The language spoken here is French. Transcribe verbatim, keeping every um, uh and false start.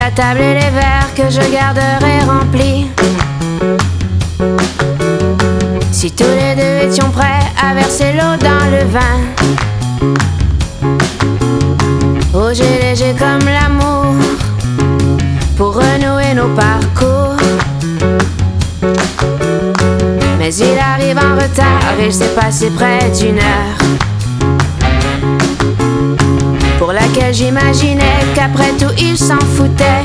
La table et les verres que je garderai remplis. Si tous les deux étions prêts à verser l'eau dans le vin. Rouge et léger comme l'amour, pour renouer nos parcours. Mais il arrive en retard, il s'est passé près d'une heure, pour laquelle j'imaginais qu'après tout il s'en foutait.